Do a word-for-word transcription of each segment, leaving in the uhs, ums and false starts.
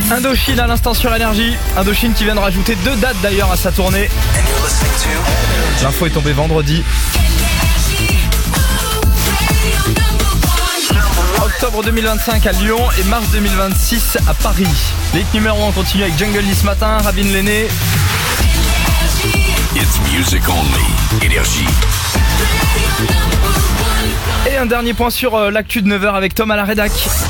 Indochine à l'instant sur Énergie. Indochine qui vient de rajouter deux dates d'ailleurs à sa tournée. L'info est tombée vendredi. Octobre deux mille vingt-cinq à Lyon et mars deux mille vingt-six à Paris. Les hits numéro un continue avec Jungle ce matin, Rabin Lenné. It's music only. Énergie. Et un dernier point sur euh, l'actu de neuf heures avec Tom à la rédac.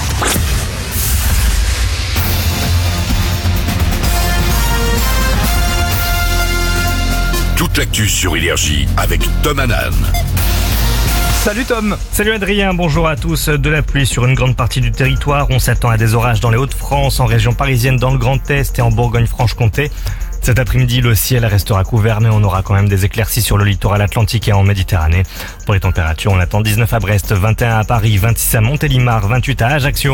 Toute l'actu sur Énergie avec Tom Hanan. Salut Tom. Salut Adrien, bonjour à tous. De la pluie sur une grande partie du territoire. On s'attend à des orages dans les Hauts-de-France, en région parisienne, dans le Grand Est et en Bourgogne-Franche-Comté. Cet après-midi, le ciel restera couvert, mais on aura quand même des éclaircies sur le littoral atlantique et en Méditerranée. Pour les températures, on attend dix-neuf à Brest, vingt et un à Paris, vingt-six à Montélimar, vingt-huit à Ajaccio.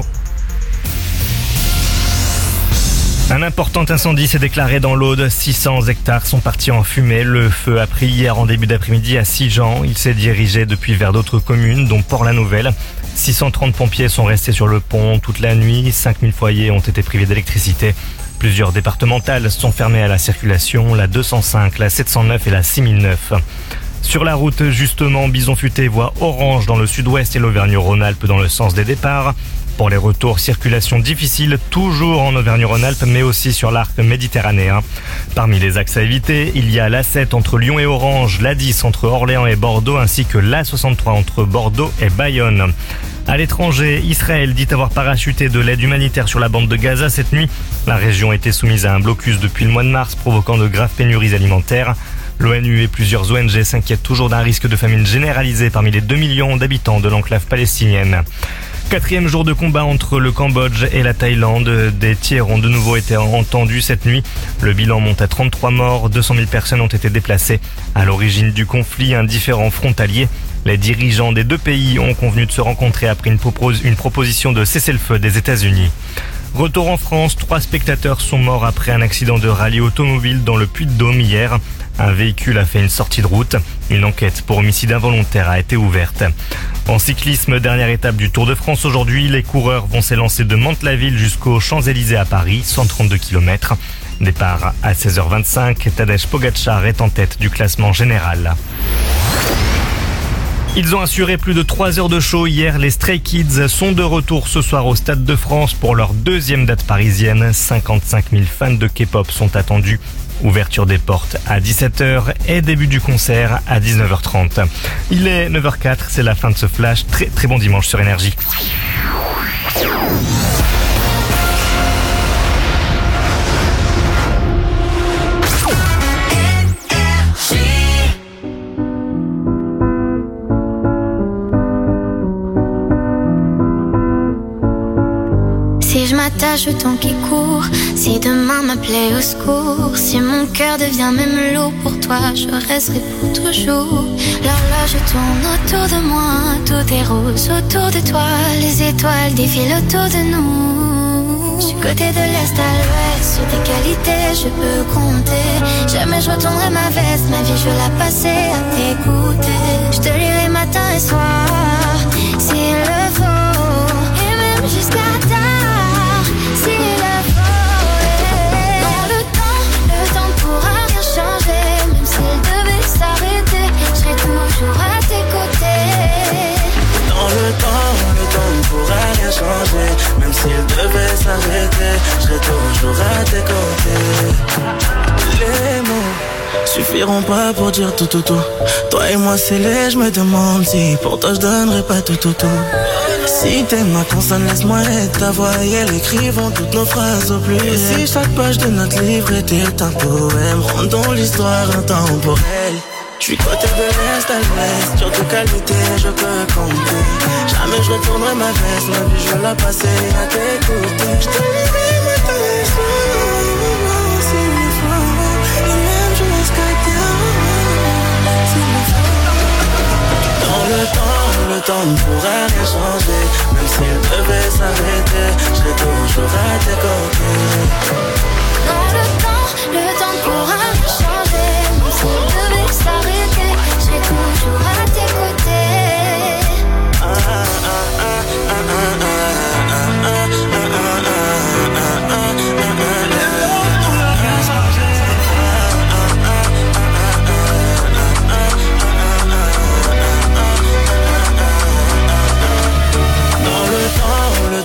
Un important incendie s'est déclaré dans l'Aude. six cents hectares sont partis en fumée. Le feu a pris hier en début d'après-midi à Sigean. Il s'est dirigé depuis vers d'autres communes, dont Port-la-Nouvelle. six cent trente pompiers sont restés sur le pont toute la nuit. cinq mille foyers ont été privés d'électricité. Plusieurs départementales sont fermées à la circulation, la deux cent cinq, la sept cent neuf et la six mille neuf. Sur la route, justement, Bison Futé voie orange dans le sud-ouest et l'Auvergne-Rhône-Alpes dans le sens des départs. Pour les retours, circulation difficile, toujours en Auvergne-Rhône-Alpes, mais aussi sur l'arc méditerranéen. Parmi les axes à éviter, il y a l'A sept entre Lyon et Orange, l'A dix entre Orléans et Bordeaux, ainsi que l'A soixante-trois entre Bordeaux et Bayonne. À l'étranger, Israël dit avoir parachuté de l'aide humanitaire sur la bande de Gaza cette nuit. La région était soumise à un blocus depuis le mois de mars, provoquant de graves pénuries alimentaires. L'ONU et plusieurs O N G s'inquiètent toujours d'un risque de famine généralisée parmi les deux millions d'habitants de l'enclave palestinienne. Quatrième jour de combat entre le Cambodge et la Thaïlande. Des tirs ont de nouveau été entendus cette nuit. Le bilan monte à trente-trois morts, deux cent mille personnes ont été déplacées. À l'origine du conflit, un différend frontalier. Les dirigeants des deux pays ont convenu de se rencontrer après une, propos- une proposition de cessez-le-feu des États-Unis. Retour en France, trois spectateurs sont morts après un accident de rallye automobile dans le Puy-de-Dôme hier. Un véhicule a fait une sortie de route. Une enquête pour homicide involontaire a été ouverte. En cyclisme, dernière étape du Tour de France aujourd'hui, les coureurs vont s'élancer de Mantes-la-Ville jusqu'aux Champs-Élysées à Paris, cent trente-deux kilomètres. Départ à seize heures vingt-cinq, Tadej Pogačar est en tête du classement général. Ils ont assuré plus de trois heures de show hier. Les Stray Kids sont de retour ce soir au Stade de France pour leur deuxième date parisienne. cinquante-cinq mille fans de K-pop sont attendus. Ouverture des portes à dix-sept heures et début du concert à dix-neuf heures trente. Il est neuf heures quatre, c'est la fin de ce flash. Très très bon dimanche sur Énergie. Si je m'attache au temps qui court, si demain m'appelait au secours, si mon cœur devient même lourd pour toi, je resterai pour toujours. L'horloge tourne autour de moi, tout est rose autour de toi, les étoiles défilent autour de nous. Du côté de l'est à l'ouest, sur tes qualités je peux compter. Jamais je retournerai ma veste, ma vie je vais la passer à t'écouter. Je te lirai matin et soir, s'il le faut, et même jusqu'à tard. S'il le faut, dans le temps, le temps pourra rien changer. Même s'il devait s'arrêter, je serai toujours à tes côtés. Dans le temps, le temps ne pourra rien changer. Même s'il devait s'arrêter, je serai toujours à tes côtés. Les mots suffiront pas pour dire tout tout tout. Toi et moi c'est les, je me demande si pour toi je donnerais pas tout tout tout. Si t'es ma consonne, laisse-moi être ta voix et elle écrivont toutes nos phrases au plus. Et si chaque page de notre livre était un poème, rendons l'histoire intemporelle. J'suis côté de l'est à l'ouest, sur tes qualités je peux compter. Jamais je retournerai ma veste, ma vie je vais la passer à t'écouter. Je te lirai matin et soir, s'il le faut, et même jusqu'à tard, s'il le faut. Dans le temps, le temps ne pourra rien changer. Même s'il devait s'arrêter, je serai toujours à tes côtés. Dans le temps, le temps ne pourra rien changer. Même s'il devait s'arrêter, je serai toujours à tes côtés. Ah, ah, ah, ah, ah, ah, ah, ah, ah, ah, ah, ah.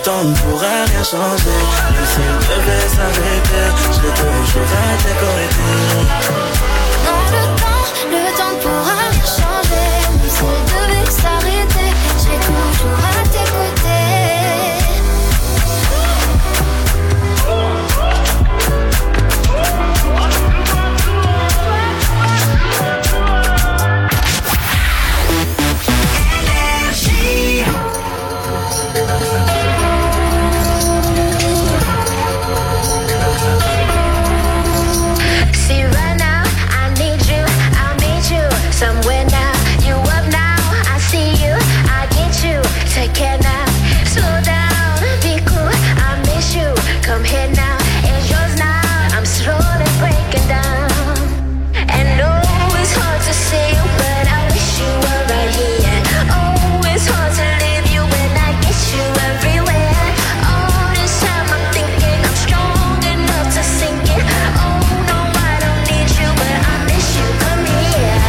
temps ne pourra rien changer. Même s'il devait s'arrêter, je serai toujours à tes côtés. Non, le temps, le temps ne pourra rien changer. Même s'il devait s'arrêter, je serai toujours à tes côtés. Somewhere now, you up now, I see you, I get you, take care now, slow down, be cool, I miss you, come here now, it's yours now, I'm slowly breaking down, and oh, it's hard to see you, but I wish you were right here, oh, it's hard to leave you when I get you everywhere, all this time I'm thinking I'm strong enough to sink it, oh no, I don't need you, but I miss you, come here.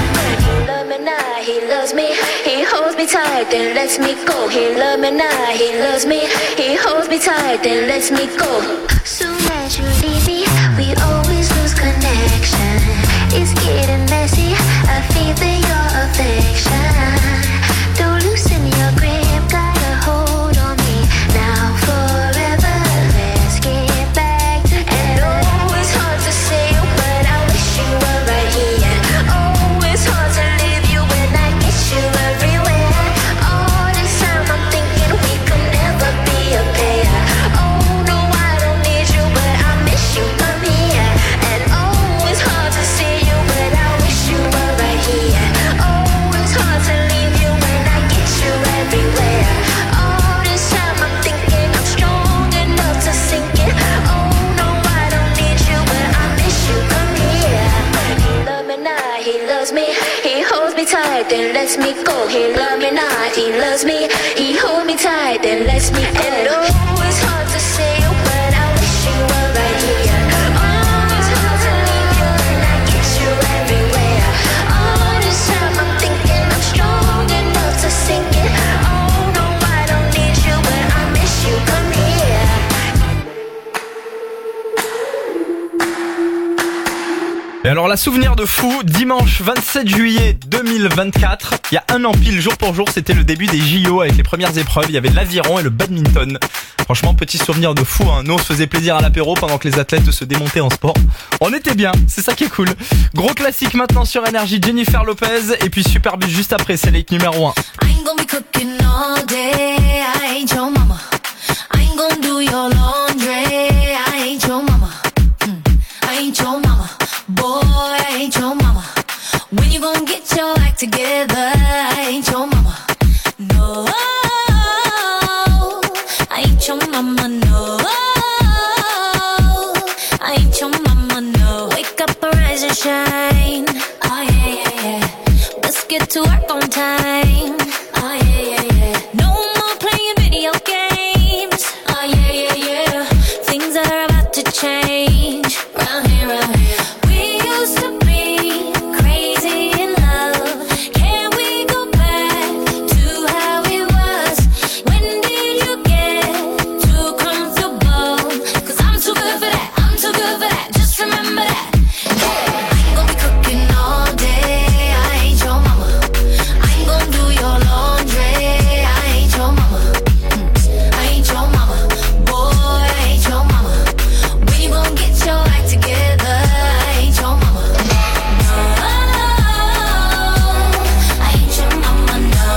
He loves me, he holds me tight, then lets me go. He loves me now, he loves me, he holds me tight, then lets me go. Soon as you leave me, we always lose connection. It's getting messy, I feel for your affection. Don't loosen your grip, got a hold on me. Now forever, let's get back together. And oh, it's hard to say you, but I wish you were right here. Oh, it's hard to leave you when I get you everywhere. All this time I'm thinking we could never be a pair. Oh no, I don't need you, but I miss you, come here. And oh, it's hard to see you, but I wish you were right here. Oh, it's hard to leave you when I get you everywhere. All this time I'm thinking I'm strong enough to sink it. Oh no, I don't need you, but I miss you, come here. He loves me now, he loves me, he holds me tight, then lets me go. He loves me now, he loves me, he holds me tight, then lets me go. And oh, it's hard to say you, but I wish you were right here. Oh, it's hard to leave you when I get you everywhere. All this time I'm thinking I'm strong enough to sink it. Oh no, I don't need you, but I miss you, come here. Et alors la souvenir de fou, dimanche vingt-sept juillet deux mille vingt-quatre, il y a un an pile, jour pour jour, c'était le début des J O avec les premières épreuves, il y avait l'aviron et le badminton. Franchement, petit souvenir de fou, hein. Nous on se faisait plaisir à l'apéro pendant que les athlètes se démontaient en sport. On était bien, c'est ça qui est cool. Gros classique maintenant sur Énergie, Jennifer Lopez, et puis Superbus juste après, c'est l'hit numéro un. I ain't gonna be cooking all day, I ain't your mama. I ain't gonna do your laundry, I ain't your mama. Mm. I ain't your mama, boy, I ain't your mama. When you gonna get your act together, I ain't your mama. No, I ain't your mama, no. I ain't your mama, no. Wake up, arise and shine. Oh yeah, yeah, yeah. Let's get to work on time. Oh yeah, yeah, yeah. No more playing video games. Oh yeah, yeah, yeah. Things are about to change. Round here, round here. We used to be crazy in love. Can we go back to how it was? When did you get too comfortable? Cause I'm too good for that. I'm too good for that. Just remember that. Yeah. I ain't gonna be cooking all day. I ain't your mama. I ain't gonna do your laundry. I ain't your mama. Mm. I ain't your mama. Boy, I ain't your mama. When you gonna get your act together? I ain't your mama. No, I ain't your mama. No,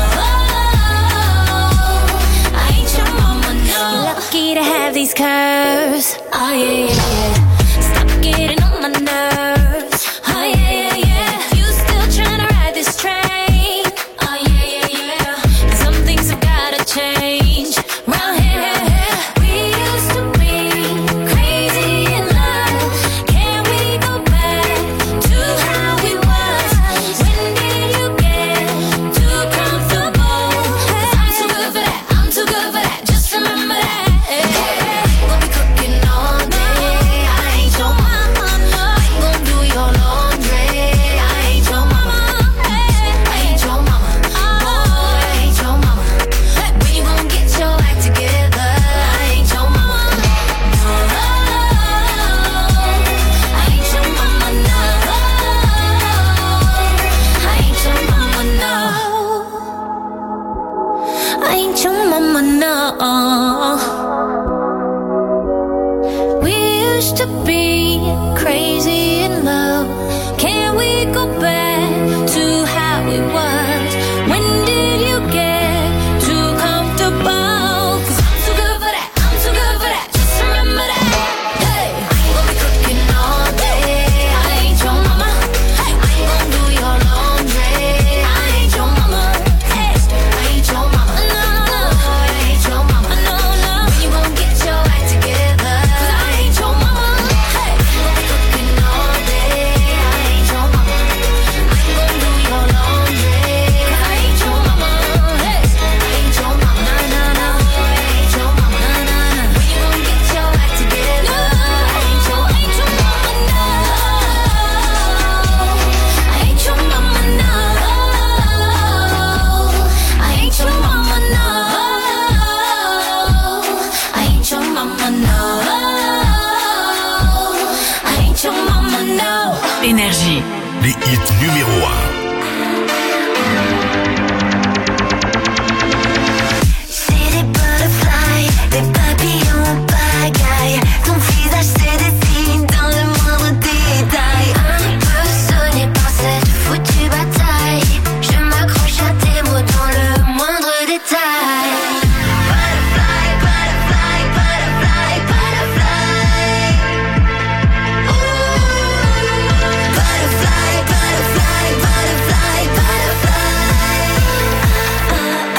I ain't your mama. No. You're lucky to have these curves. Oh yeah, yeah, yeah. Stop getting on my nerves. Oh yeah, yeah, yeah. You still tryna ride this train? Oh yeah, yeah, yeah. Some things have gotta change. Round here, we used to be crazy in love. Can we go back to how it was? When did you get too comfortable? 'Cause I'm too good for that. I'm too good for that. Just remember that. Yeah. Gonna be cooking all day. I les hits numéro un. C'est des butterflies, des papillons pagaille. Ton visage se dessine dans le moindre détail. Un peu sonné par cette foutue bataille. Je m'accroche à tes mots dans le moindre détail. Butterfly, butterfly, butterfly, butterfly. Ooh. Butterfly, butterfly, butterfly, butterfly. Ah, ah,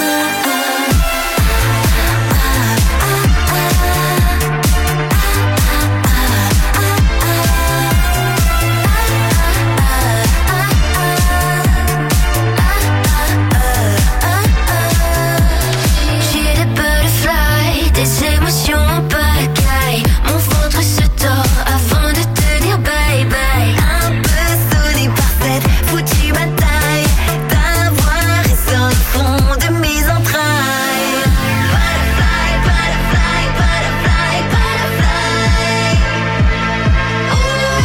J'ai des butterflies, des émotions en pagaille. Mon ventre se tord avant de te dire bye bye. Un peu sonné par cette foutue bataille. Ta voix résonne au fond de mes entrailles. Butterfly, butterfly, butterfly, butterfly. Ooh.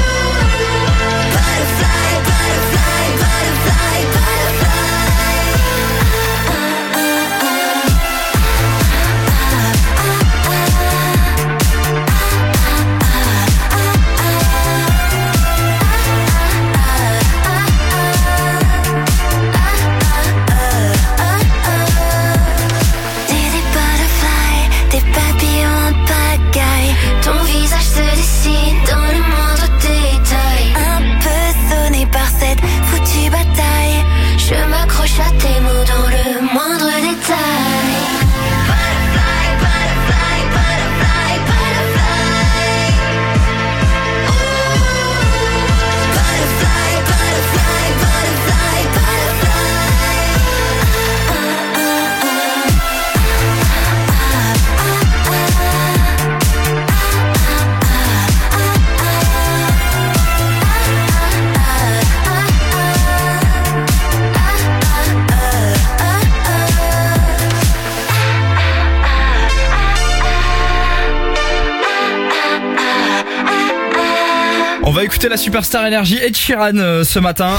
Butterfly, butterfly, butterfly, butterfly. Ah, ah, T'es des butterflies, des papillons en pagaille. Ton visage se dessine dans le moindre détail. Un peu sonné par cette foutue bataille. Je m'accroche à tes mots dans le moindre détail. Butterfly, butterfly, butterfly, butterfly. Ooh. Butterfly, butterfly, butterfly, butterfly. Ah, ah, On va écouter la superstar énergie Ed Sheeran euh, ce matin.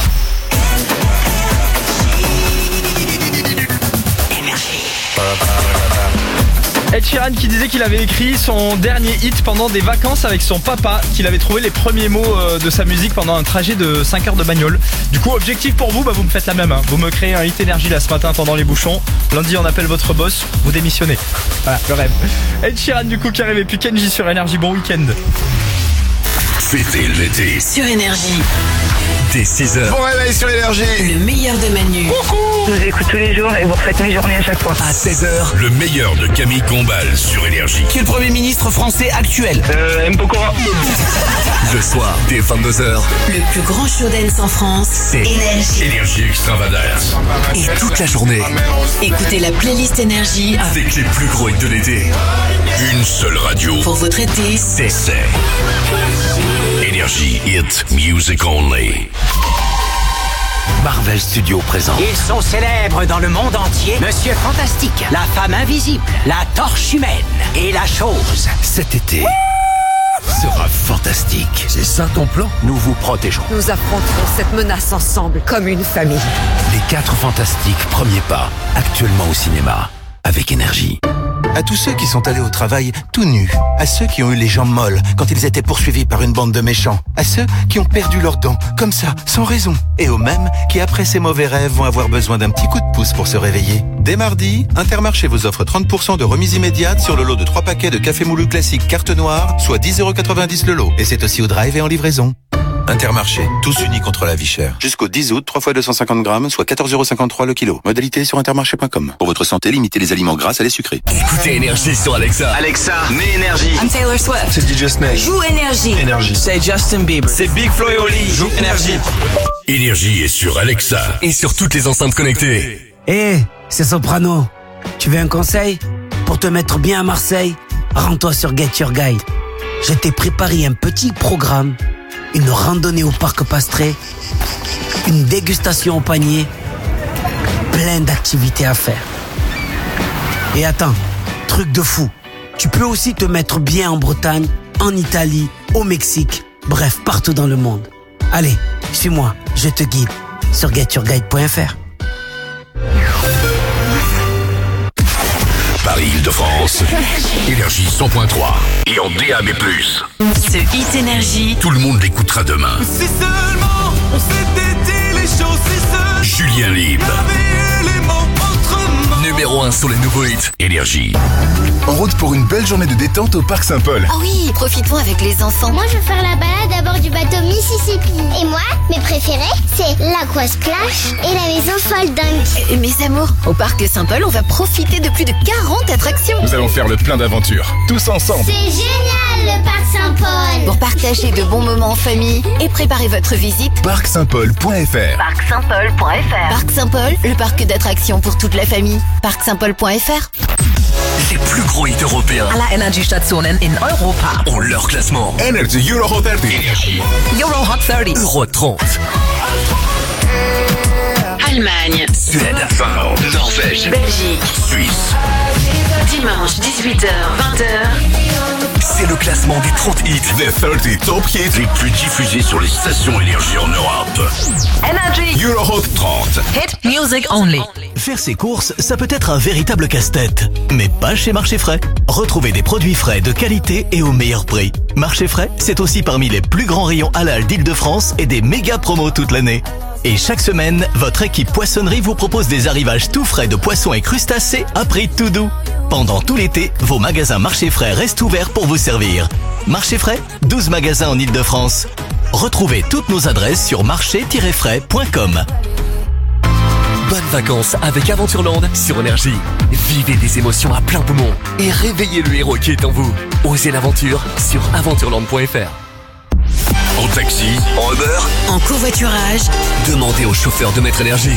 Ed Sheeran qui disait qu'il avait écrit son dernier hit pendant des vacances avec son papa, qu'il avait trouvé les premiers mots euh, de sa musique pendant un trajet de cinq heures de bagnole. Du coup, objectif pour vous, bah, vous me faites la même, hein. Vous me créez un hit énergie là ce matin pendant les bouchons. Lundi, on appelle votre boss, vous démissionnez. Voilà, le rêve. Ed Sheeran du coup qui arrive et puis Kenji sur Énergie, bon week-end. Fêtez l'été Sur Énergie, dès six heures. Bon réveil sur Énergie. le meilleur de Manu. Je vous écoute tous les jours et vous refaites mes journées à chaque fois. À seize heures, le meilleur de Camille Combal sur Énergie. Qui est le Premier ministre français actuel? Euh, M. Pokora. Le soir, dès vingt-deux heures, Le plus grand show dance en France, c'est Énergie. Énergie Extravagance. Et toute la journée, Écoutez la playlist Énergie avec les plus gros hits de l'été. Une seule radio. pour votre été. C'est c'est Énergie Hit Music Only. Marvel Studios présente Ils sont célèbres dans le monde entier. Monsieur Fantastique, la femme invisible, la torche humaine et la chose. cet été. Sera fantastique. C'est ça ton plan? Nous vous protégeons. Nous affronterons cette menace ensemble, comme une famille. Les quatre fantastiques premiers pas, actuellement au cinéma, avec Énergie. À tous ceux qui sont allés au travail tout nus, à ceux qui ont eu les jambes molles quand ils étaient poursuivis par une bande de méchants, à ceux qui ont perdu leurs dents, comme ça, sans raison, et aux mêmes qui après ces mauvais rêves vont avoir besoin d'un petit coup de pouce pour se réveiller. Dès mardi, Intermarché vous offre trente pour cent de remise immédiate sur le lot de trois paquets de café moulu classique carte noire, soit dix euros quatre-vingt-dix le lot, et c'est aussi au drive et en livraison. Intermarché, tous unis contre la vie chère. Jusqu'au dix août, trois fois deux cent cinquante grammes, soit quatorze euros cinquante-trois le kilo. Modalité sur intermarché point com. Pour votre santé, limitez les aliments gras à les sucrés. Écoutez Énergie sur Alexa. Alexa, mets Énergie. I'm Taylor Swift. C'est D J Snake. Joue Énergie. Énergie. C'est Justin Bieber. C'est Big Flo et Oli. Joue Énergie. Énergie est sur Alexa et sur toutes les enceintes connectées. Hé, hey, c'est Soprano. Tu veux un conseil? Pour te mettre bien à Marseille, rends-toi sur Get Your Guide. Je t'ai préparé un petit programme, une randonnée au parc Pastré, une dégustation au panier, plein d'activités à faire. Et attends, truc de fou, tu peux aussi te mettre bien en Bretagne, en Italie, au Mexique, bref, partout dans le monde. Allez, Suis-moi, je te guide sur get your guide point f r. Paris-Île-de-France, Énergie cent point trois et en D A B plus. Ce Hit Énergie, Tout le monde l'écoutera demain. Si seulement on s'était dit les choses, si seulement Julien Libre, avait les mots autrement. numéro un sur les nouveaux hits. Énergie. En route pour une belle journée de détente au Parc Saint-Paul. Oh oui, profitons avec les enfants. Moi, je veux faire la balade à bord du bateau Mississippi. Et moi, mes préférés, c'est l'Aqua Splash et la maison Fold Dunk. Et mes amours, au Parc Saint-Paul, on va profiter de plus de quarante attractions. Nous allons faire le plein d'aventures, tous ensemble. C'est génial, le Parc Saint-Paul. Pour partager de bons moments en famille et préparer votre visite, parc saint paul point f r. parc saint paul point f r. Parc Saint-Paul, le parc d'attractions pour toute la famille. parc saint paul point f r. Les plus gros hits européens Alle Energiestationen in Europa ont leur classement. Energy Euro Hot trente. Euro Hot trente. Euro trente. Allemagne, Suède, Finlande, Norvège, Belgique, Suisse. dimanche dix-huit heures vingt heures. C'est le classement des trente hits. The trente Top Hits les plus diffusés sur les stations Énergie en Europe. Energy Euro Hot trente. Hit music only. Faire ses courses, ça peut être un véritable casse-tête. Mais pas chez Marché Frais. Retrouvez des produits frais de qualité et au meilleur prix. Marché Frais, c'est aussi parmi les plus grands rayons halal d'Île-de-France et des méga promos toute l'année. Et chaque semaine, votre équipe poissonnerie vous propose des arrivages tout frais de poissons et crustacés à prix tout doux. Pendant tout l'été, vos magasins Marché Frais restent ouverts pour vous servir. Marché Frais, douze magasins en Île-de-France. Retrouvez toutes nos adresses sur marché tiret frais point com. Bonnes vacances avec Aventureland sur Énergie. Vivez des émotions à plein poumon et réveillez le héros qui est en vous. Osez l'aventure sur aventureland point f r. En taxi, en Uber, En covoiturage, demandez au chauffeur de mettre Énergie.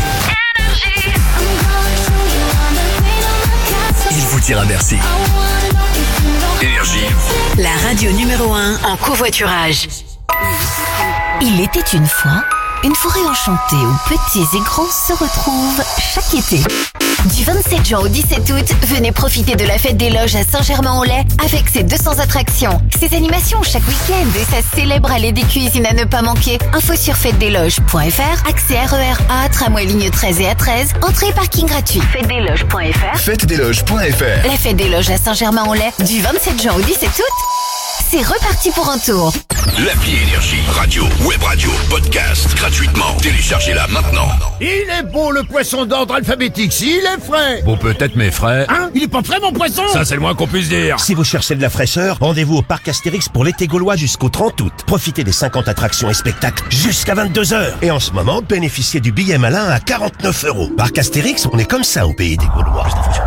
Il vous dira merci. Énergie. la radio numéro un en covoiturage. Il était une fois une forêt enchantée où petits et grands se retrouvent chaque été. Du vingt-sept juin au dix-sept août, venez profiter de la fête des loges à Saint-Germain-en-Laye avec ses deux cents attractions. Ses animations chaque week-end et sa célèbre allée des cuisines à ne pas manquer. Info sur fête des loges point f r, accès R E R A, tramway ligne treize et A treize, entrée et parking gratuit. fête des loges point f r. fête des loges point f r. La fête des loges à Saint-Germain-en-Laye du vingt-sept juin au dix-sept août. C'est reparti pour un tour. L'appli Énergie, radio, web radio, podcast, gratuitement. Téléchargez-la maintenant. Il est beau le poisson d'ordre alphabétique, s'il est frais. Bon, peut-être mes frais. Hein? Il est pas frais mon poisson? Ça, c'est le moins qu'on puisse dire. Si vous cherchez de la fraîcheur, rendez-vous au Parc Astérix pour l'été gaulois jusqu'au trente août. Profitez des cinquante attractions et spectacles jusqu'à vingt-deux heures. Et en ce moment, bénéficiez du billet malin à quarante-neuf euros. Parc Astérix, on est comme ça au pays des Gaulois.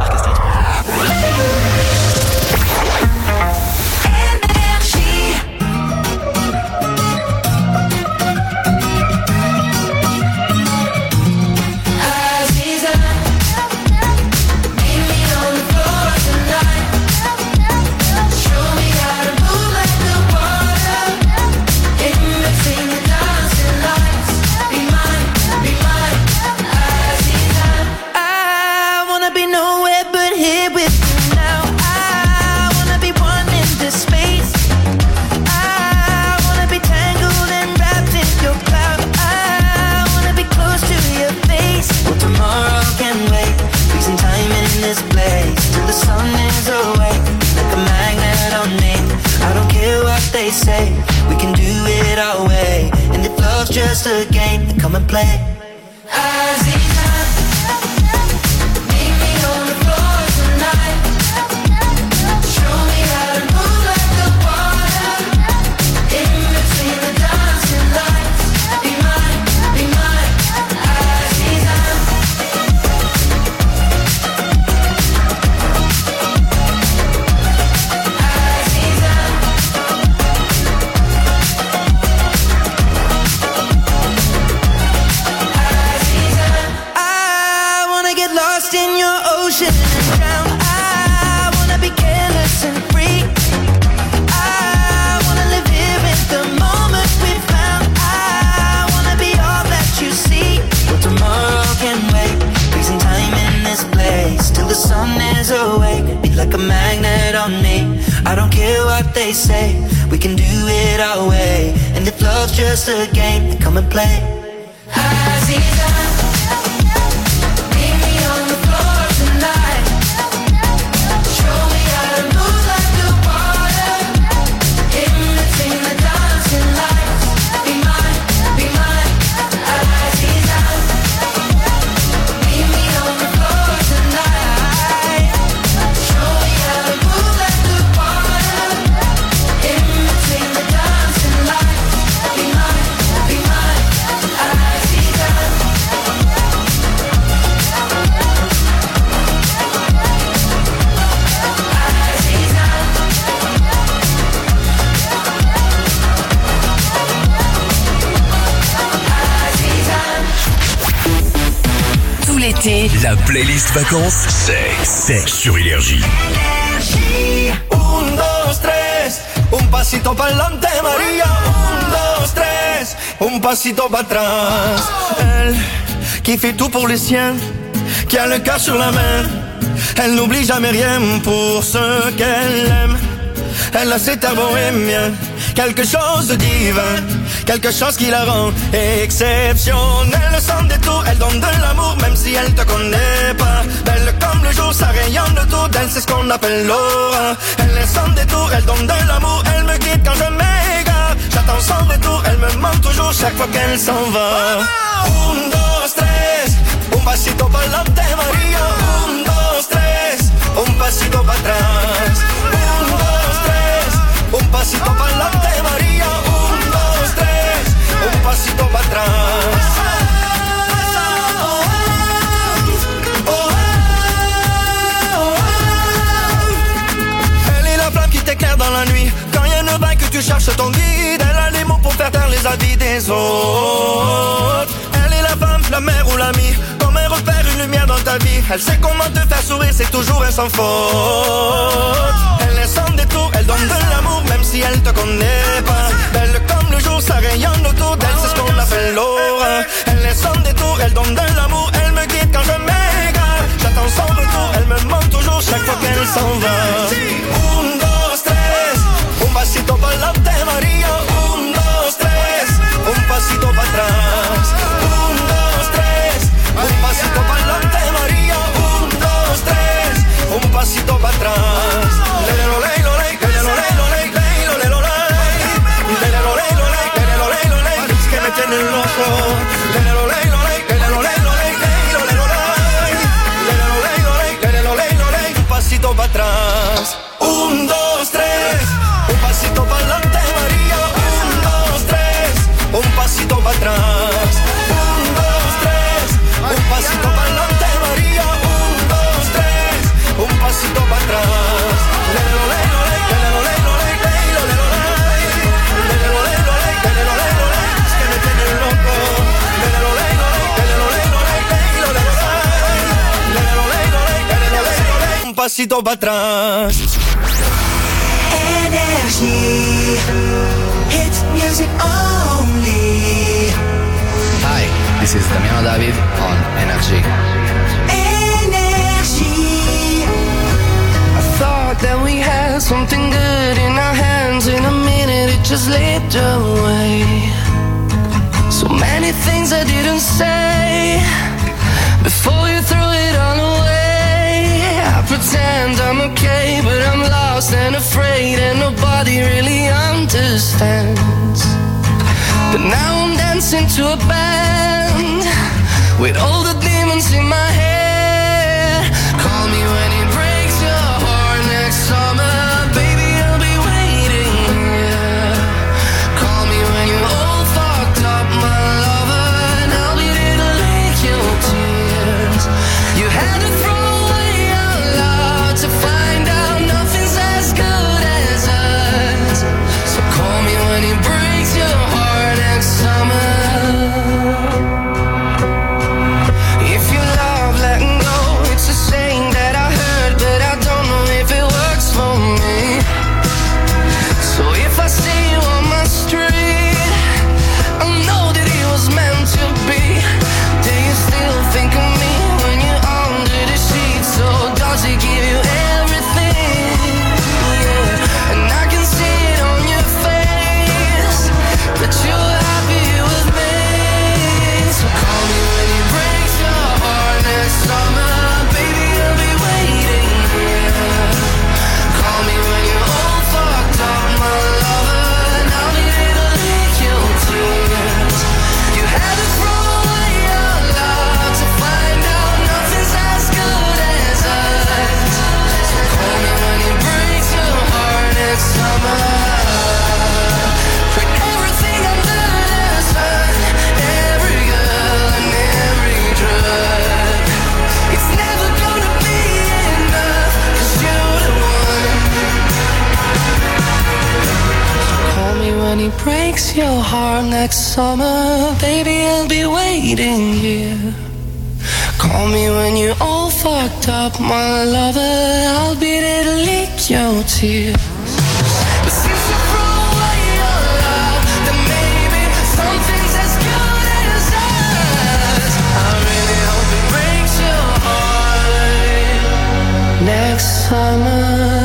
Say we can do it our way, and if love's just a game, then come and play. Aziza, meet me on the floor tonight. Show me how to move like the water in between the dancing lights. Be mine, be mine, Aziza. The sun is awake, be like a magnet on me. I don't care what they say, we can do it our way. And if love's just a game, then come and play. Aziza, meet me on the floor tonight. Show me how to move like the water. In between the dancing lights. Be mine, be mine, Aziza. Meet me on the floor tonight. Show me how to move like the water. In between the dancing lights. Be mine, be mine, Aziza. Tout l'été, La playlist vacances, c'est c'est sur Énergie. Un, dos, tres, un pasito pa'lante, María. Un, dos, tres, un pasito para atrás. Elle qui fait tout pour les siens, qui a le cœur sur la main. Elle n'oublie jamais rien pour ceux qu'elle aime. Elle a cet air bohémien, quelque chose de divin, quelque chose qui la rend exceptionnelle. Le sang des tours, elle donne de l'amour même si elle te connaît pas. Belle comme le jour, ça rayonne autour d'elle, c'est ce qu'on appelle l'aura. Elle est sans détour, elle donne de l'amour, elle me guide quand je m'égare. J'attends son retour, elle me manque toujours chaque fois qu'elle s'en va. Un, dos, tres, un pasito pa'lante, María. Un, dos, tres, un pasito para atrás. Un, dos, tres, un pasito pa'lante, María. Un, dos, tres, un pasito para atrás. Elle est la flamme qui t'éclaire dans la nuit. Quand il y a une vague que tu cherches ton guide, elle a les mots pour faire taire les avis des autres. Elle est la femme, la mère ou l'amie, comme un repère, une lumière dans ta vie. Elle sait comment te faire sourire, c'est toujours un sans faute. Elle est sans détour, elle donne de l'amour même si elle te connaît pas. Belle comme le jour, ça rayonne autour d'elle, c'est ce qu'on appelle l'aura. Elle est sans détour, elle donne de l'amour, elle me guide quand je m'égare. J'attends son retour, elle me manque toujours chaque fois qu'elle s'en va. Un, dos, tres, un pasito pa'lante, María. Un, dos, tres, un pasito para atrás. Un, dos, tres, un pasito pa'lante, María. Un, dos, tres, un pasito para atrás. Lele, lo, ley, lo, ley, lele, lo, ley, lo, ley, ley, lo, le, lo, ley. Lele, lo, ley, lo, ley, lele, lo, ley, lo, ley. Es que me tienen loco. Lele, lo, ley, lo, ley, lele, lo, ley, lo, ley, ley, lo, le, lo, ley. Lele, lo, ley, lo, ley, lele, lo, ley, lo, ley. Un pasito para atrás. Un, dos, tres, un pasito pa'lante, María. Un, dos, tres, un pasito para atrás. Un, dos, tres, un pasito pa'lante, María. Un, dos, tres, un pasito para atrás. Lele, lo, ley, lo, ley, lele, lo, ley, lo, ley, ley, lo, le, lo, ley. Lele, lo, ley, lo, ley, lele, lo, ley, lo, ley. Es que me tienen loco. Lele, lo, ley, lo, ley, lele, lo, ley, lo, ley, ley, lo, le, lo, ley. Lele, lo, ley, lo, ley, lele, lo, ley, lo, ley. Un pasito para atrás. Energy, hits music only. Hi, this is Damiano David on Energy. Energy. I thought that we had something good in our hands. In a minute it just slipped away. So many things I didn't say before you threw it all away. I pretend I'm okay, but I'm lost and afraid, and nobody really understands. But now I'm dancing to a band with all the demons in my head. Call me when it breaks your heart next summer, baby, I'll be waiting here. Call me when you're all fucked up, my lover, and I'll be there to lick your tears. You had to throw away our love to find out nothing's as good as us. So call me when it breaks your heart next summer. If your love breaks your heart next summer, baby, I'll be waiting here. Call me when you're all fucked up, my lover, I'll be there to lick your tears. But since you threw away your love, then maybe something's as good as us. I really hope it breaks your heart next summer.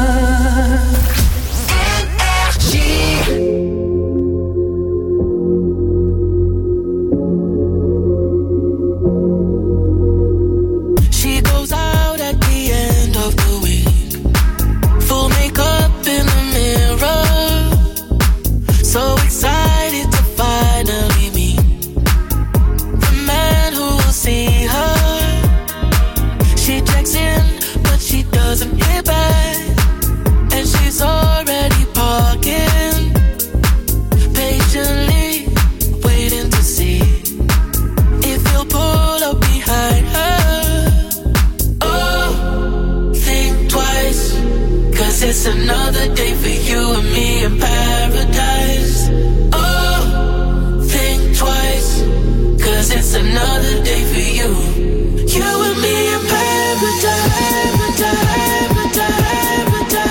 It's another day for you and me in paradise. Oh, think twice, cause it's another day for you. You and me in paradise, paradise, paradise,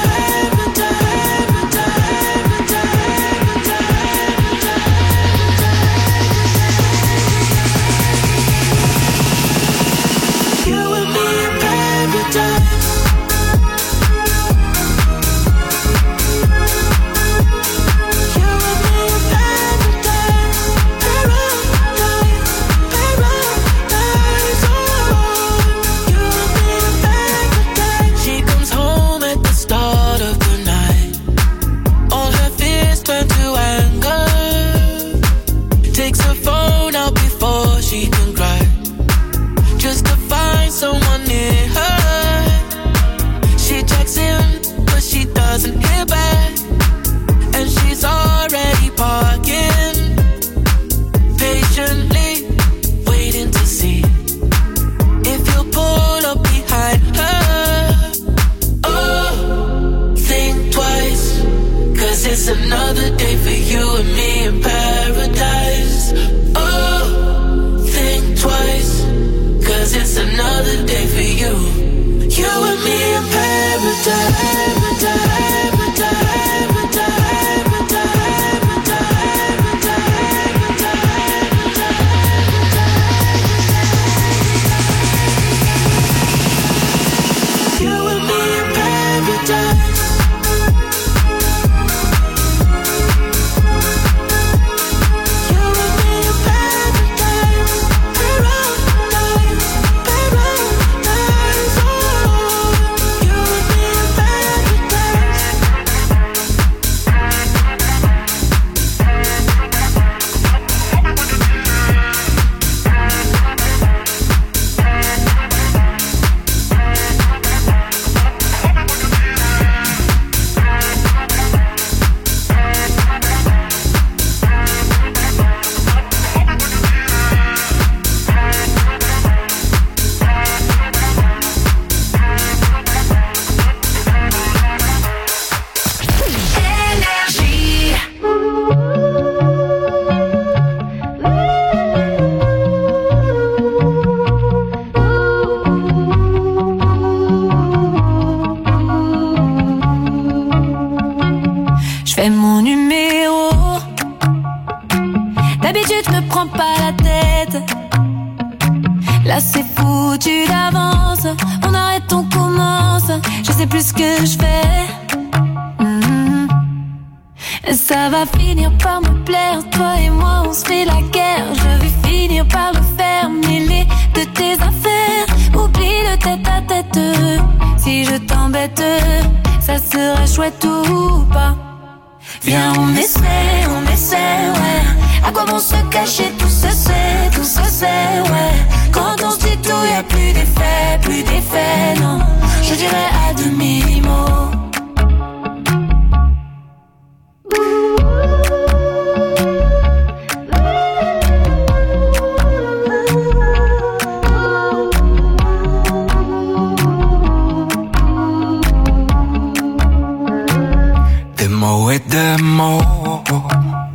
paradise. You and me in paradise. It's another day for you and me in paradise. Oh, think twice, cause it's another day for you. You and me in paradise, paradise, paradise, paradise, paradise. You and me in paradise. Des mots et des mots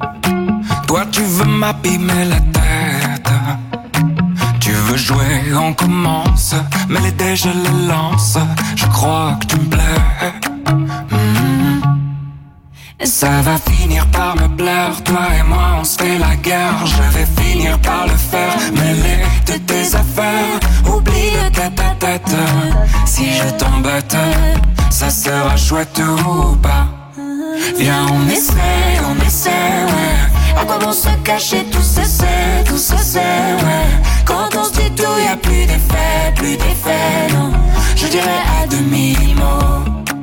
Toi tu veux m'abîmer la tête. Tu veux jouer, on commence. Mais les dés je les lance. Je crois que tu me plais. Mmh. Ça va finir par me plaire. Toi et moi on se fait la guerre. Je vais finir par le faire. Mêler de tes affaires. Oublie le tête à tête. Si je t'embête, ça sera chouette ou pas. Viens on essaie, on essaie, ouais. À quoi bon se cacher, tout se sait, tout se sait, ouais. Quand on se dit tout, y'a plus d'effet, plus d'effet, non. Je dirais à demi-mot.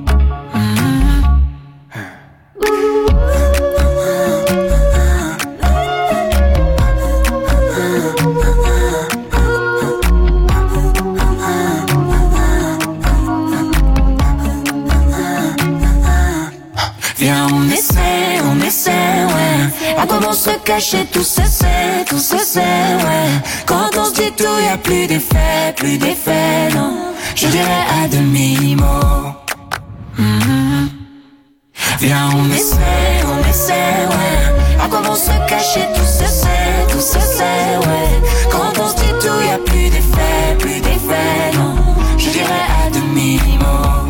Viens on essaie, on essaie, ouais. À quoi bon se cacher, tout se sait, tout se sait, ouais. Quand on se dit tout, y'a plus d'effet, plus d'effet, non. Je dirais à demi-mot. Mmh. Viens on essaie, on essaie, ouais. À quoi bon se cacher, tout se sait, tout se sait, ouais. Quand on se dit tout, y'a plus d'effet, plus d'effet, non. Je dirais à demi-mot.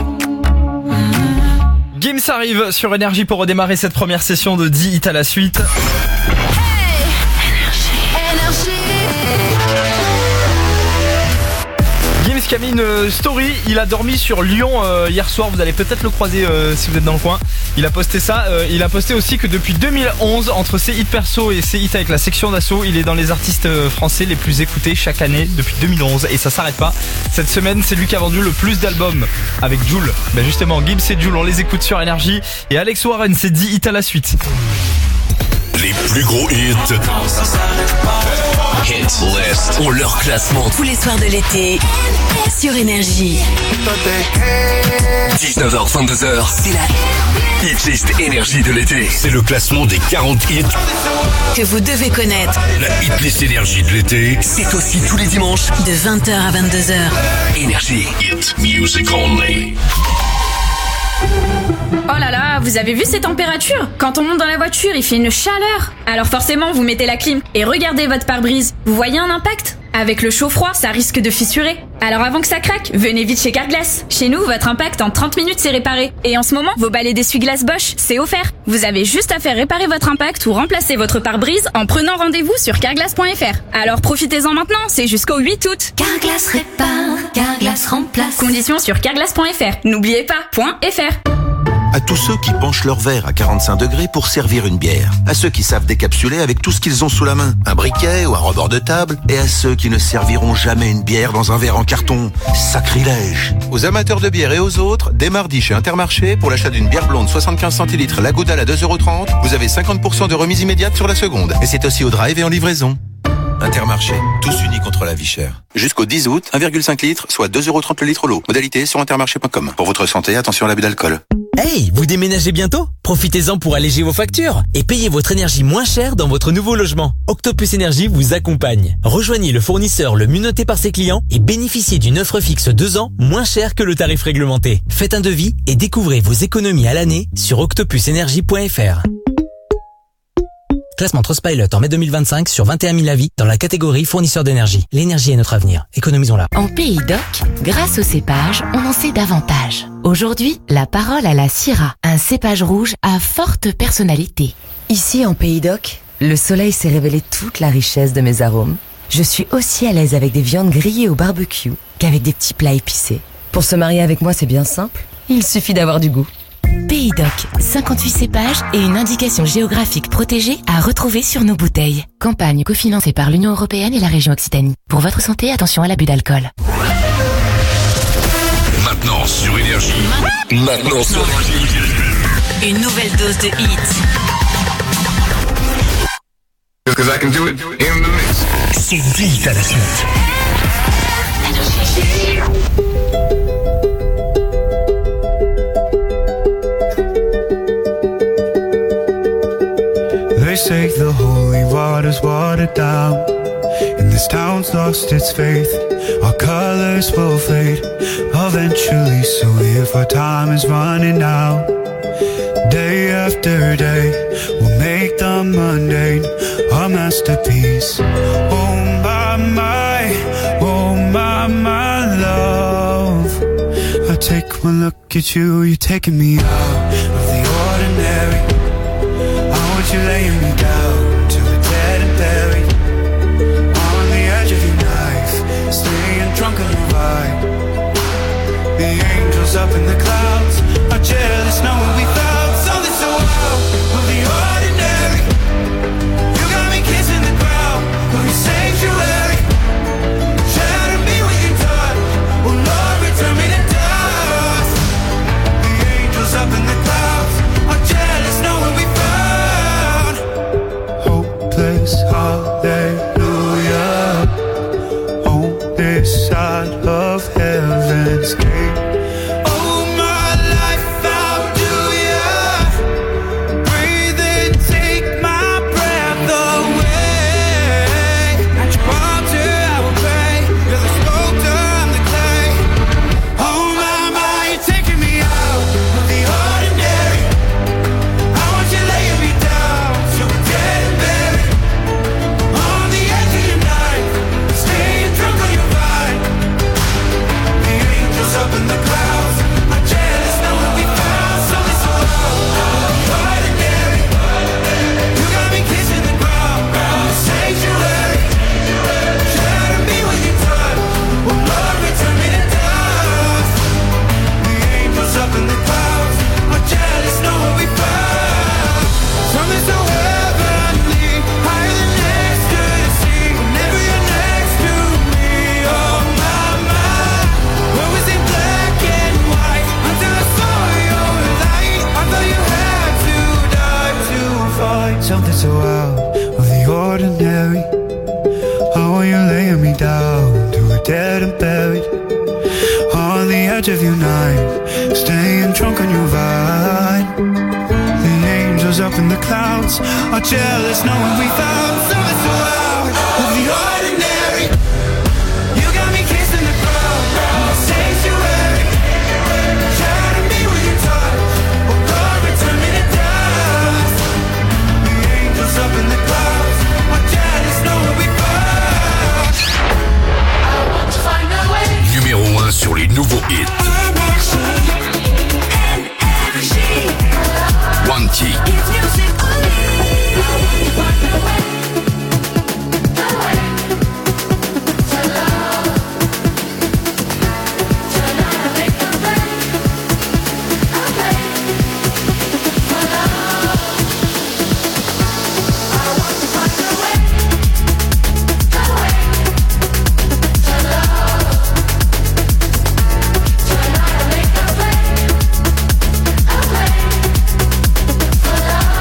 Gims arrive sur Énergie pour redémarrer cette première session de dix hits à la suite. Hey, Énergie. Gims qui a mis une story, il a dormi sur Lyon euh, hier soir, vous allez peut-être le croiser euh, si vous êtes dans le coin. Il a posté ça, euh, il a posté aussi que depuis deux mille onze, entre ses hits perso et ses hits avec la section d'assaut, il est dans les artistes français les plus écoutés chaque année depuis deux mille onze et ça s'arrête pas. Cette semaine, c'est lui qui a vendu le plus d'albums avec Jul. Ben justement, Gims et Jul, on les écoute sur Énergie et Alex Warren, c'est dix hits à la suite. Les plus gros hits. Hit List. On leur classement Tous les soirs de l'été sur Énergie. dix-neuf heures vingt-deux heures. C'est la Hit List Énergie de l'été. C'est le classement des quarante hits Que vous devez connaître. La Hit List Énergie de l'été. C'est aussi tous les dimanches De vingt heures à vingt-deux heures. Énergie. Hit music only. Oh là là, vous avez vu ces températures? Quand on monte dans la voiture, il fait une chaleur. Alors forcément, vous mettez la clim et regardez votre pare-brise. Vous voyez un impact? Avec le chaud-froid, ça risque de fissurer. Alors avant que ça craque, venez vite chez Carglass. Chez nous, votre impact en trente minutes c'est réparé. Et en ce moment, vos balais d'essuie-glace Bosch, c'est offert. Vous avez juste à faire réparer votre impact ou remplacer votre pare-brise en prenant rendez-vous sur carglass point f r. Alors profitez-en maintenant, c'est jusqu'au huit août. Carglass répare, Carglass remplace. Conditions sur carglass point f r. N'oubliez pas, .fr. À tous ceux qui penchent leur verre à quarante-cinq degrés pour servir une bière. À ceux qui savent décapsuler avec tout ce qu'ils ont sous la main. Un briquet ou un rebord de table. Et à ceux qui ne serviront jamais une bière dans un verre en carton. Sacrilège. Aux amateurs de bière et aux autres, dès mardi chez Intermarché, pour l'achat d'une bière blonde soixante-quinze centilitres La Goudale à deux euros trente, vous avez cinquante pour cent de remise immédiate sur la seconde. Et c'est aussi au drive et en livraison. Intermarché, tous unis contre la vie chère. Jusqu'au dix août, un virgule cinq litres, soit deux euros trente le litre l'eau. Modalité sur intermarché point com. Pour votre santé, attention à l'abus d'alcool. Hey, vous déménagez bientôt? Profitez-en pour alléger vos factures et payez votre énergie moins cher dans votre nouveau logement. Octopus Énergie vous accompagne. Rejoignez le fournisseur le mieux noté par ses clients et bénéficiez d'une offre fixe deux ans moins chère que le tarif réglementé. Faites un devis et découvrez vos économies à l'année sur octopus énergie point f r. Classement Trustpilot en mai deux mille vingt-cinq sur vingt et un mille avis dans la catégorie fournisseur d'énergie. L'énergie est notre avenir. Économisons-la. En Pays d'Oc, grâce au cépage, on en sait davantage. Aujourd'hui, la parole à la Syrah, un cépage rouge à forte personnalité. Ici, en Pays d'Oc, le soleil s'est révélé toute la richesse de mes arômes. Je suis aussi à l'aise avec des viandes grillées au barbecue qu'avec des petits plats épicés. Pour se marier avec moi, c'est bien simple. Il suffit d'avoir du goût. Pays d'Oc, cinquante-huit cépages et une indication géographique protégée à retrouver sur nos bouteilles. Campagne cofinancée par l'Union Européenne et la région Occitanie. Pour votre santé, attention à l'abus d'alcool. Maintenant sur Énergie. Maintenant sur Énergie. Une nouvelle dose de hits. Because I can do it in the mix. C'est dix à la suite. They say the holy water's watered down, and this town's lost its faith. Our colors will fade eventually, so if our time is running out, day after day we'll make the mundane masterpiece. Oh my, my, oh my, my love. I take one look at you, you're taking me out of the ordinary. I want you laying me down till we're dead and buried. On the edge of your knife, staying drunk on your vibe. The angels up in the clouds are jealous knowing we found something so wild of the ordinary. You got me kissing the ground of your sanctuary. Shatter me with your touch, oh Lord, return me to dust. The angels up in the clouds are jealous knowing we found hopeless hallelujah on this side of heaven's gate. Something so out of the ordinary. How are you laying me down till we're dead and buried? On the edge of your knife, staying drunk on your vine. The angels up in the clouds are jealous knowing we found something so out of the ordinary. You got me kissing the ground of the sanctuary. Shatter me with your touch, oh God, return me to dust. Up in the clouds, are jealous knowing we found. I want to find a way. Numéro un sur les nouveaux hits. One T. Love.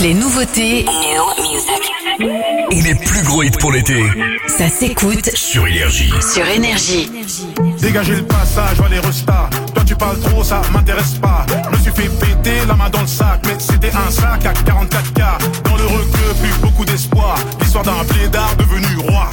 Les nouveautés et les plus gros hits pour l'été. Ça s'écoute sur Énergie. Sur Énergie. Dégagez le passage, vois les restats. Toi tu parles trop, ça m'intéresse pas. Je me suis fait péter la main dans le sac, mais c'était un sac à quarante-quatre K. Dans le requeu, plus beaucoup d'espoir. L'histoire d'un blédard devenu roi.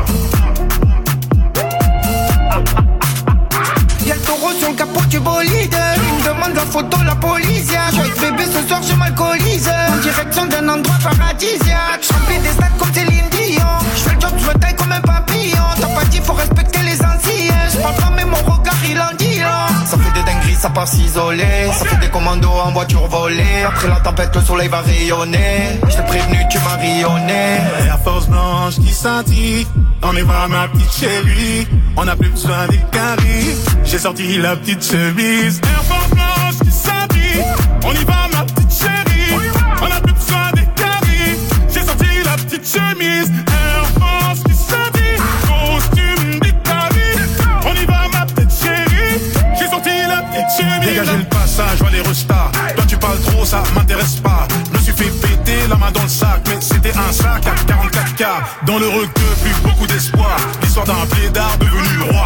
Y'a le taureau sur le capot du bolide. Il me demande la photo, la police. Joyeux bébé, ce soir je m'alcoolise. En direction d'un endroit paradisiaque. J'remplis des stades comme Céline Dion. J'fais le job, j'me taille comme un papillon. T'as pas dit, faut respecter les anciens. J'parle pas, mais mon regard il en dit long. Ça fait des dingueries, ça part s'isoler. Ça fait des commandos en voiture volée. Après la tempête, le soleil va rayonner. J't'ai prévenu, tu m'as rayonné. La force blanche qui scintille. On y va ma petite chérie. On a plus besoin des caries. J'ai sorti la petite chemise. Air Force blanche qui s'habille. On y va ma petite chérie. On a plus besoin des caries. J'ai sorti la petite chemise. Air Force qui s'habille. Costume d'Italie. On y va ma petite chérie. J'ai sorti la petite chemise. Dégagez le passage, vois les restats. Toi tu parles trop, ça m'intéresse pas. Je me suis fait péter la main dans le sac, mais c'était un sac à quarante-quatre K. Dans le requeu, plus beaucoup d'espoir. L'histoire d'un blédard devenu roi.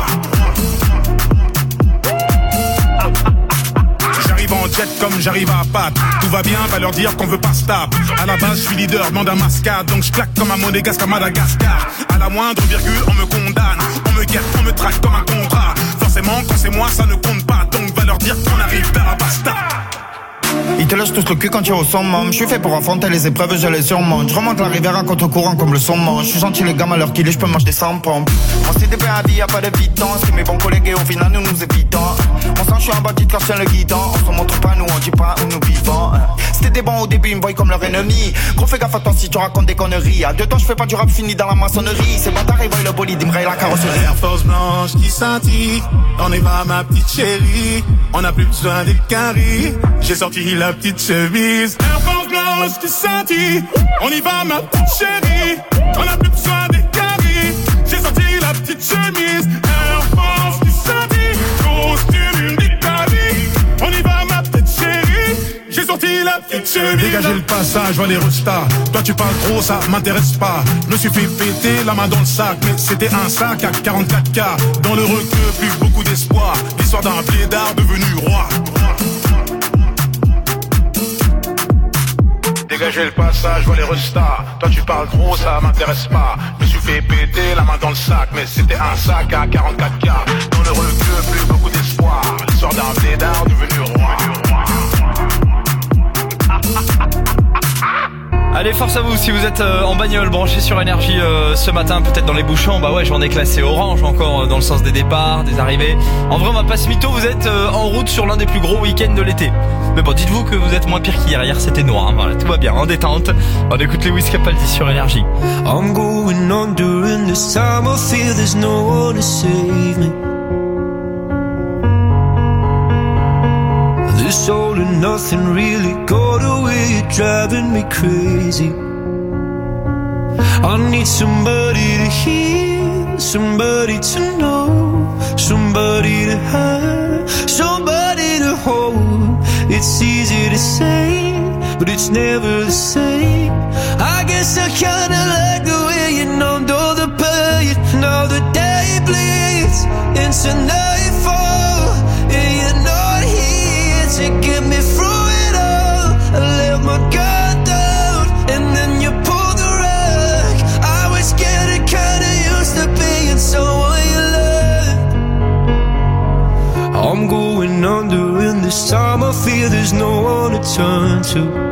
J'arrive en jet comme j'arrive à Pâques. Tout va bien, va leur dire qu'on veut pas stop. À la base, je suis leader, demande un mascade. Donc je claque comme un monégasque à Madagascar. À la moindre virgule, on me condamne. On me guette, on me traque comme un contrat. Forcément, quand c'est moi, ça ne compte pas. Donc va leur dire qu'on arrive vers la basta. Ils te lâchent tous le cul quand tu es au summum. Je suis fait pour affronter les épreuves, je les surmonte. Je remonte la rivière à contre-courant comme le saumon. Je suis gentil les gars, à l'heure qu'il est, je peux manger sans pompe. On s'est débé à vie, y'a pas de pitance. C'est mes bons collègues et au final nous nous évitons. On sent je suis un bandit car je tiens le guidon. On se montre pas, nous on dit pas où nous vivons. C'était des bons au début, ils me voient comme leur ennemi. Gros fais gaffe à toi si tu racontes des conneries. À deux temps je fais pas du rap fini dans la maçonnerie. C'est bâtard, ils voient le bolide, ils me rayent la carrosserie. Air Force blanche qui scintille. On y va ma petite chérie. On a plus besoin des caries. J'ai sorti la petite chemise. Air Force blanche qui scintille. On y va ma petite chérie. On a plus besoin des caries. J'ai sorti la petite chemise. Air Force qui scintille. Costume d'Italie. On y va ma petite chérie. J'ai sorti la petite chemise. Dégagez le passage, vois les restats. Toi tu parles trop, ça m'intéresse pas. Je me suis fait péter la main dans le sac, mais c'était un sac à quarante-quatre K. Dans le requeu, plus beaucoup d'espoir. L'histoire d'un blédard devenu roi. Dégagez le passage, vois les restats. Toi tu parles trop, ça m'intéresse pas. Je me suis fait péter la main dans le sac, mais c'était un sac à quarante-quatre K. Dans le requeu, plus beaucoup d'espoir. L'histoire d'un blédard devenu roi. Allez, force à vous si vous êtes euh, en bagnole branché sur Énergie euh, ce matin, peut-être dans les bouchons. Bah ouais, j'en ai classé orange encore euh, dans le sens des départs, des arrivées. En vrai, on va pas se mytho, vous êtes euh, en route sur l'un des plus gros week-ends de l'été. Mais bon, dites-vous que vous êtes moins pire qu'hier. Hier, c'était noir. Hein, voilà, tout va bien, en détente. On écoute les Wiz Capaldi sur Énergie. I'm going under and this time I feel there's no one to save me. This all and nothing really got away, driving me crazy. I need somebody to hear, somebody to know, somebody to have, somebody to hold. It's easy to say, but it's never the same. I guess I kinda like the way you numbed all the pain. Now the day bleeds into nightfall, and you're not here to get me through it all. I let my guard down, and then you pulled the rug. I was getting kinda used to being someone you loved. I'm going under, and this time I feel there's no one to turn to.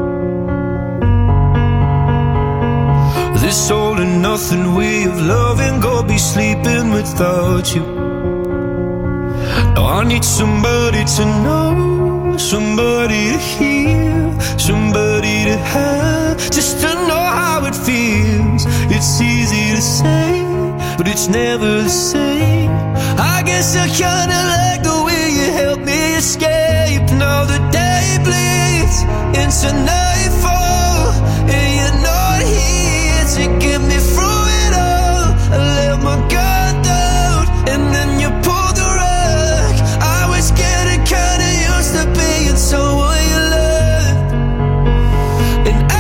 This all and nothing way of loving, go be sleeping without you. Now I need somebody to know, somebody to hear, somebody to have, just to know how it feels. It's easy to say, but it's never the same. I guess I kinda like the way you help me escape. Now the day bleeds into nightfall, and you're not here to get me through it all. I let my guard down, and then you pulled the rug. I was getting kinda used to being someone you loved, and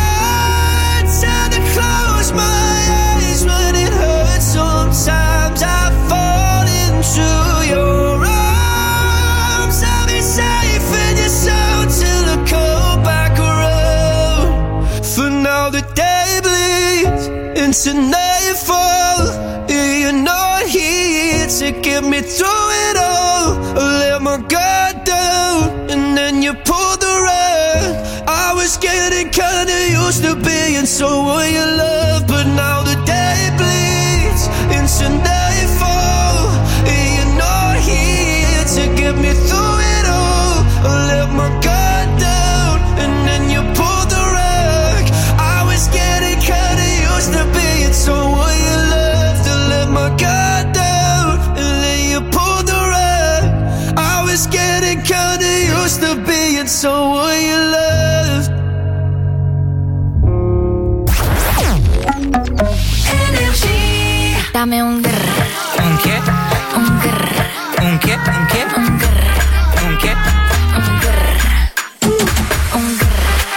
into nightfall. You're not here to get me through it all. I let my guard down and then you pulled the rug. I was getting kinda used to being someone you love, but now the day bleeds into nightfall. You're not here to get me through it all. I let my guard down and then you pulled the rug. I was getting kinda used to being someone you loved. To let my guard down and then you pulled the rug. I was getting kinda used to being someone you loved. Énergie. Dame un grrr. Un qué? Un grrr. Un qué? Un qué? Un grrr. Un qué? Un grrr. Un grrr.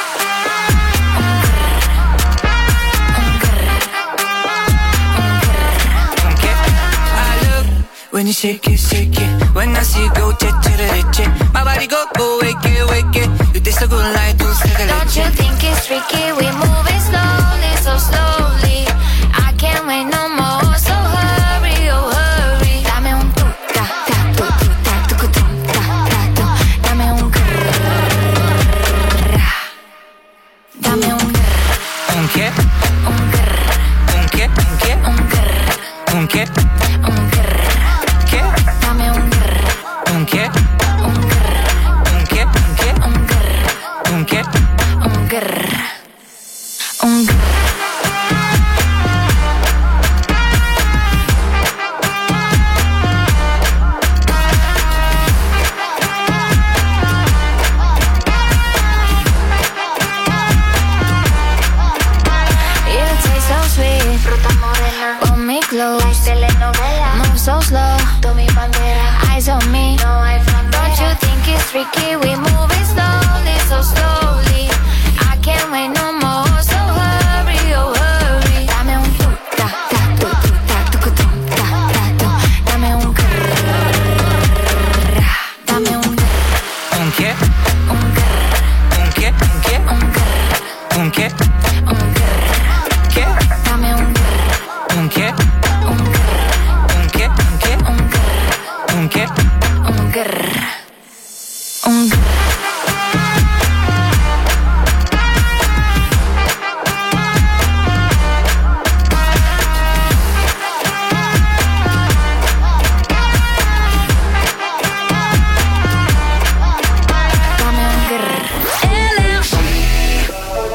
When you shake it, shake it. When I see you go, che, che, che, che. My body go, go, wake it, wake it. You taste so good like dulce de leche. Don't you think it's tricky? We moving slowly, so slowly. I can't wait no more, so hurry, oh hurry. Dame un tu, ta, ta, tu, tu, ta, tu, tu, ta, ta, tu. Dame un grrr. Dame un grrr. Un qué? Un grrr. Un qué? Un qué? Un grrr. Un qué? Un grrr. Dame un grrr. Un qué? Un grrr. Un qué? Un qué? Un grrr. Un qué? Un grrr. Un grrr. You taste so sweet, fruta morena. Hold me close, like telenovela. Move so slow, to mi bandera. Eyes on me, no hay frontera. Don't you think it's tricky? We moving slowly, so slowly. I can't wait no more, so hurry, oh hurry. Dame un tu, ta, ta, tu, tu, ta, tu, tu, ta, ta, tu. Dame un grrr. Dame un grrr. Un qué? Un grrr. Un qué? Un qué? Un grrr. Un qué? Un grrr. ¿Qué? Dame un grrr. Un qué? Un grrr. Un qué? Un qué? Un grrr. Un qué? Un grrr. Un grrr. Dame un grrr. Énergie.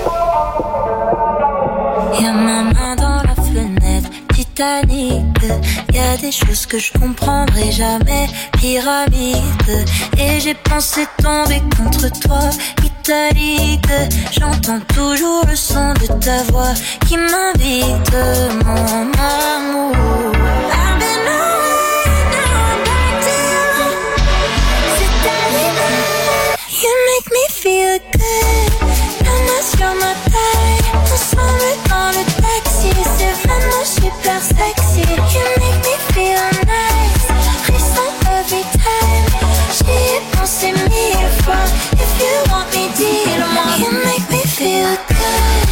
Y'a ma main dans la fenêtre, Titanic. Y'a des choses que je comprendrai jamais, pyramide. Et j'ai pensé tomber contre toi, italique. J'entends toujours le son de ta voix qui m'invite, mon amour. I've been away, now I'm back to you. C'est terminé. You make me feel good. La main sur ma taille, ensemble dans le taxi. C'est vraiment super sexy. You make me feel nice. Frisson every time. J'y ai pensé mille fois. If you want me, dis-le-moi. You make me feel good.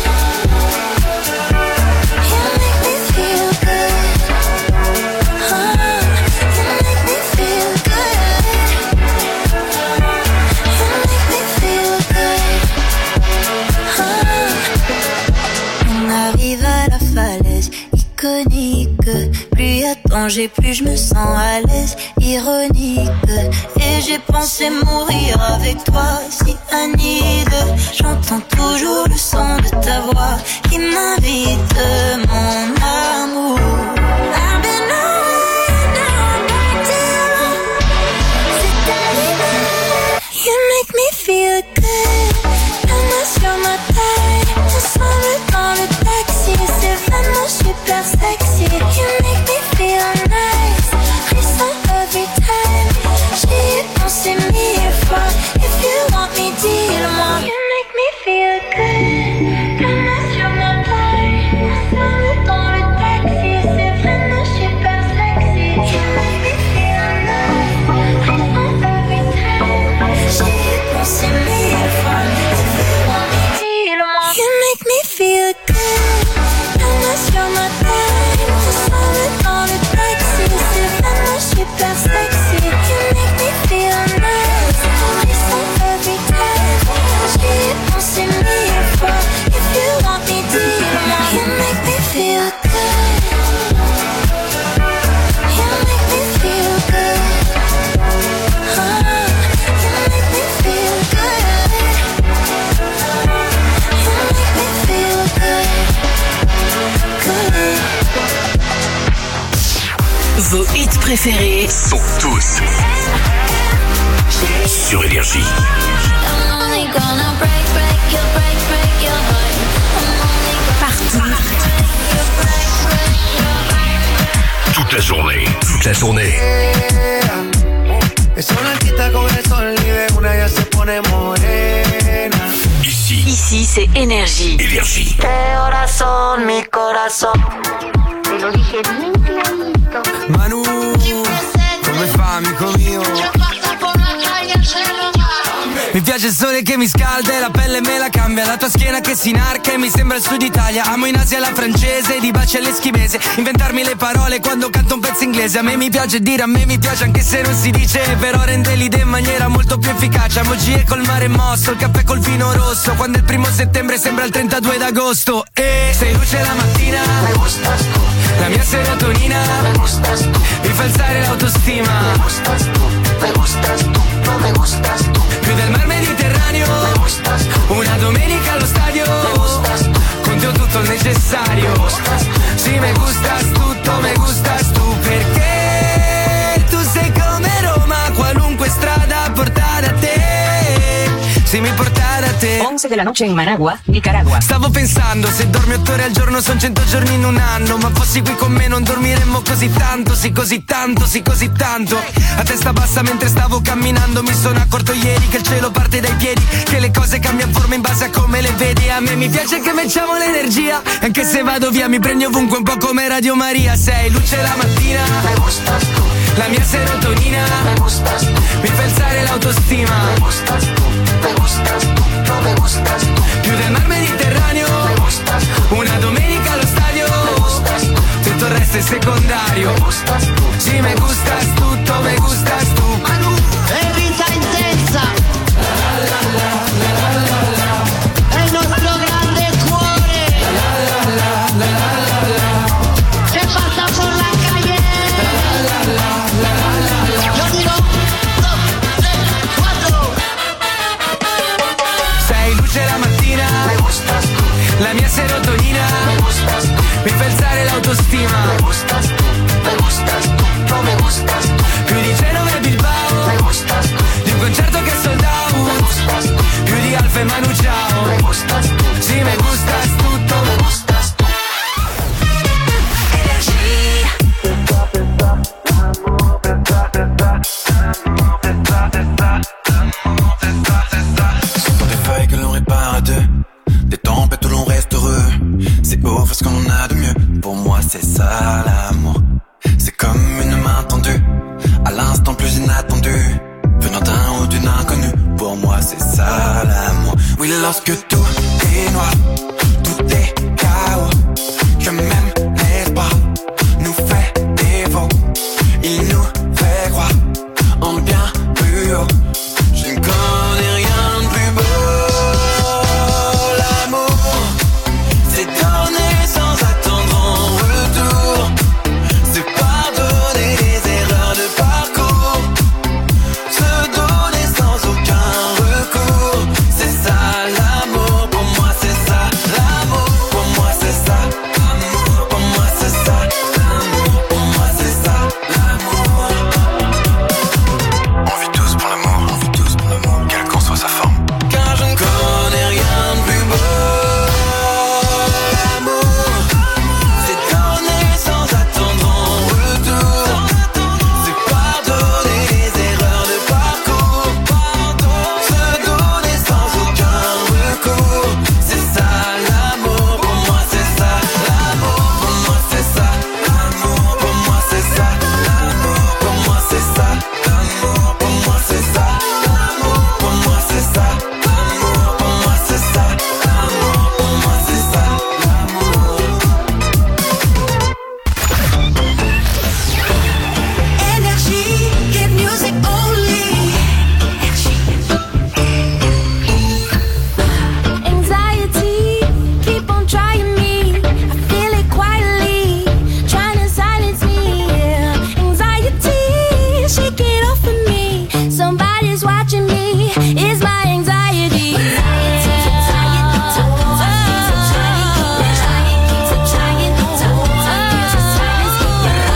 You make me feel good. Oh, you make me feel good. You make me feel good. Oh. On arrive à la falaise iconique. Plus y a de danger, plus je me sens à l'aise, ironique. Et j'ai pensé mourir avec toi, si Anide. J'entends toujours le son de ta voix qui m'invite, mon amour. I've been away, now I'm back to you. C'est terminé. You make me feel good. La main sur ma taille, ensemble dans le taxi. C'est vraiment super sexy. You make me feel nice. Frisson every time. J'y ai pensé mille fois. If you want me, dis-le-moi. You make me feel good. La main sur ma taille, ensemble dans le taxi. Vos hits préférés sont tous sur Énergie. Partout. Toute la journée, toute la journée. Ici, Ici c'est Énergie. Énergie. Corazón, mi corazón. Te lo dije bien clarito. Manu, come fa amico mio? Mi piace il sole che mi scalda e la pelle me la cambia. La tua schiena che si inarca e mi sembra il sud Italia. Amo in Asia la francese, di baci all'eschimese. Inventarmi le parole quando canto un pezzo inglese. A me mi piace dire, a me mi piace anche se non si dice. Però rende l'idea in maniera molto più efficace. Amo G e col mare mosso, il caffè col vino rosso. Quando è il primo settembre sembra il trentadue d'agosto. E sei luce la mattina, la mia serotonina, mi fa alzare l'autostima. Me gustas tú, no me gustas tú. Più del mar Mediterraneo, una domenica allo stadio, con te ho tutto il necessario. Sì, me gustas tutto, me gustas tu, perché tu sei come Roma, qualunque strada porta da te. Sì, mi porta da te. once de la noche in Managua, Nicaragua. Stavo pensando, se dormi otto ore al giorno son cento giorni in un anno. Ma fossi qui con me non dormiremmo così tanto. Sì, così tanto, sì, così tanto. A testa bassa mentre stavo camminando mi sono accorto ieri che il cielo parte dai piedi, che le cose cambiano forma in base a come le vedi. A me mi piace che facciamo l'energia, anche se vado via mi prendi ovunque un po' come Radio Maria. Sei luce la mattina, la mia serotonina, mi fa alzare l'autostima. Me gustas tú, no me gustas tú. Più del mar Mediterraneo, una domenica allo stadio, tutto il resto è secondario. Sì, me gustas tutto, me gustas tu. Manu, è vita intensa. È il nostro grande cuore. Che passa por la calle. Yo digo dos, tres, cuatro. sei luce la mattina, la mia serotonina, mi fa alzare l'autostima. Me gustas tú, me gustas tú, no me gustas tú. Più di Genova e Bilbao, di un concerto che è sold out, più di Alfa e Manu Ciao. Sì, me gustas tutto, me gustas tu. Ce sont des feuilles que l'on répare à deux, des tempêtes où l'on reste heureux. C'est beau parce qu'on en a de mieux. Pour moi c'est ça l'amour. C'est comme une main tendue, à l'instant plus inattendu, venant d'un ou d'une inconnue. Pour moi c'est ça l'amour. Oui, lorsque tout